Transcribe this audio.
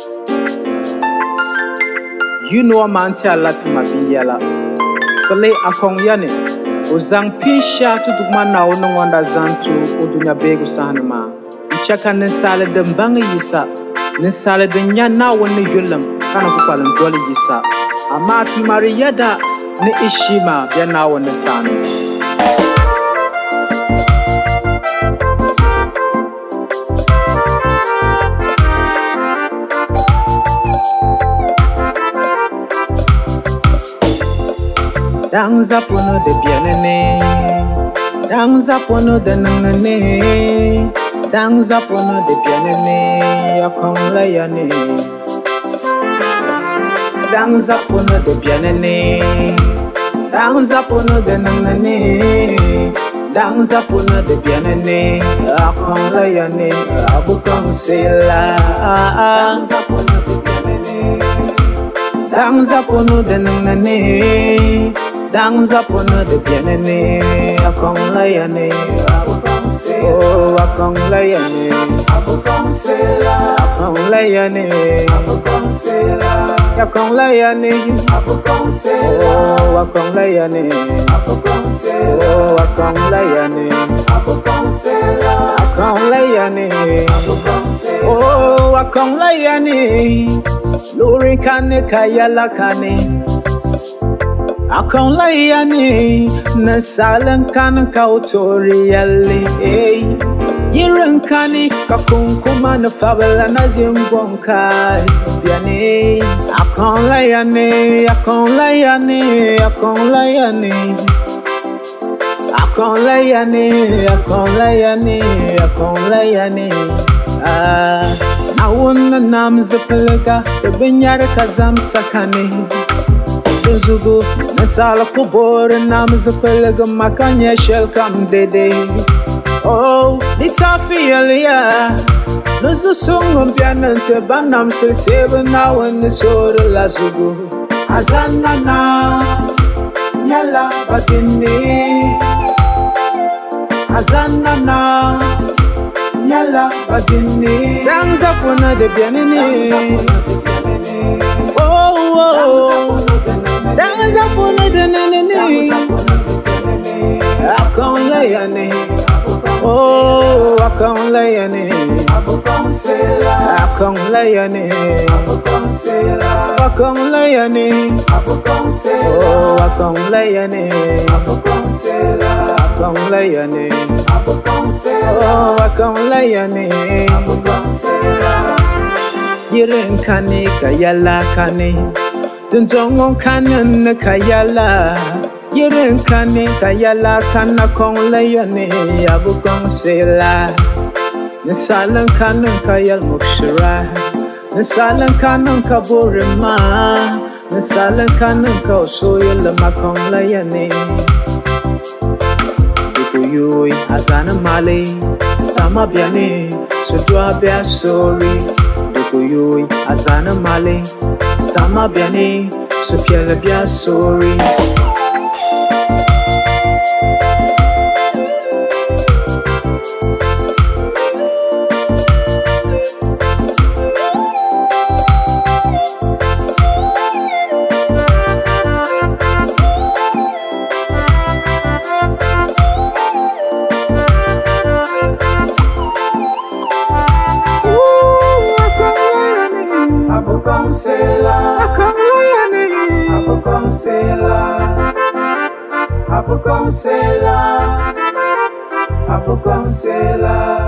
You know a man tell Latin Mabiyala. Sale akong yane. Uzang pisha to Dugmana no wonder Zantu Udunya Begu Sanama. Chaka Nisala de Banga Yisa. Nisala de Yana when the Yulam. Kanakupal and Dolly Yisa. Amati Mariada Ni Ishima Biana on the sun. Dance up on the piano, dance up on the nane, dance up on the piano, come layane. Dance up on the piano, dance up on the nane, dance up on the piano, come layane, abu come sailor. Dance up on the piano, dance up on the nane. Dance up on the piano, I come layane, oh, I come layane, I come sailor, I come layane, I come sailor, I come layane, I come sailor, oh, I come layane, I come sailor, oh, I come layane, I come sailor, I come layane, oh, I come layane, Lori kane kayala kane. Akong layani na salang kanang kautoriali Yirang kani kakungkuma na fabala na zimbong kai Biani Akong layani, akong layani, akong layani Akong layani, akong layani, akong layani Nawun na nam zipalaga Ibinyara kazam sakani Zugu, Nasala Kubor, and Namazapelega Makanya shall come dede. Oh, it's a failure. There's a song on piano to Banam say 7 now and the sword of Lazugu. Azanana, Yala, but in me. Azanana, Yala, but in me. Dance up on the piano. Oh, dance up on the nene. I can't layane. Oh, I can't layane. I can't layane. I can't layane. Oh, I can't layane. I can't layane. Oh, I can't layane. Yiren kane kayala kane. Dunjongon kanen kayala Yiren kane kayala kana kong layane Abu kong sela Nisalan kanen kayal mukshira Nisalan kanen kaburima Nisalan kanen ka soya lama kong layane Dukuyuy azana mali Sama biane Sudwa bia sori Dukuyuy azana mali Sama biane, supiela bia sorry. Abu kong sela